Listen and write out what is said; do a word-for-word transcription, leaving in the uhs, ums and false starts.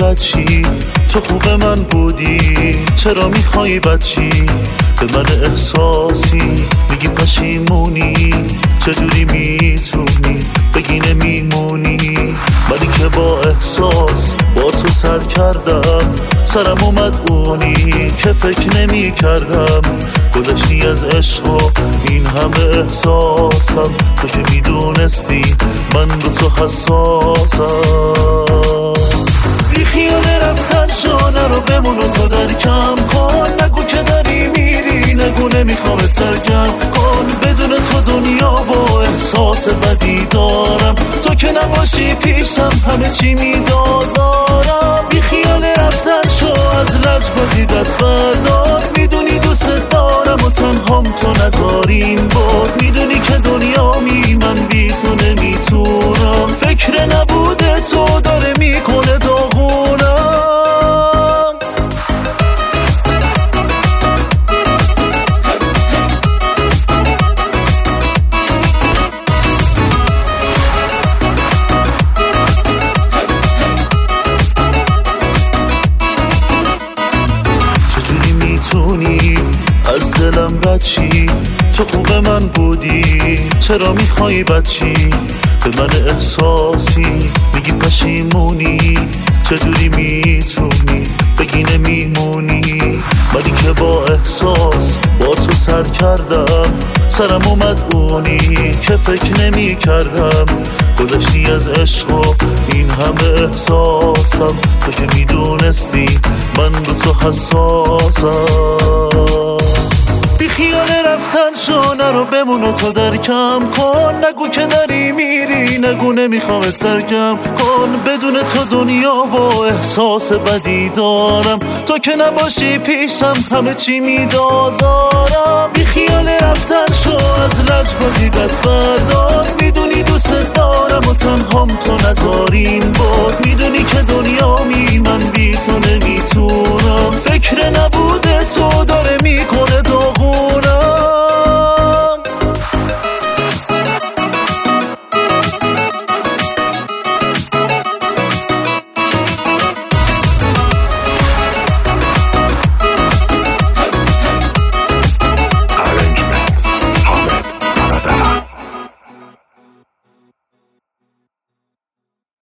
بچی تو خوب من بودی، چرا میخوای بچی به من احساسی میگی پشیمونی، چجوری میتونی بگی نمیمونی؟ منی که با احساس با تو سر کردم، سرم اومد اونی که فکر نمی کردم. گذشتی از عشق و این همه احساسم، تو که میدونستی من رو تو حساسم. بی خیال رفتن شانه رو بمون و تو درکم کن، نگو که داری میری، نگو نمیخوام ترکم کن. بدون تو دنیا و احساس بدی دارم، تو که نباشی پیشم همه چی میدازارم. بی خیال رفتن شو از لجبازی دست بردار، میدونی دوست دارم و تنهام تو نذارین بود. میدونی که دنیا می من بی تو نمیتونم، فکر نبوده تو داره میکنه داغونم. چجوری میتونی از دلم رد شی؟ تو خوب من بودی، چرا میخوای بچی به من احساسی میگی پشیمونی؟ چجوری میتونی بگی نمیمونی؟ منی که با احساس با تو سر کردم، سرم اومد اونی که فکر نمی کردم. گذشتی از عشق و این همه احساسم، تو که میدونستی من رو تو حساسم. بی خیال رفتن شانه رو بمون و تو درکم کن، نگو که داری میری، نگو نمیخوام ترکم کن. بدون تو دنیا و احساس بدی دارم، تو که نباشی پیشم همه چی میدازارم. بی خیال رفتن شو از لجبازی دست بردار، میدونی دوست دارم و تنهام تو نذارین بود. میدونی که دنیا می من بی تو نمیتونم، فکر نبود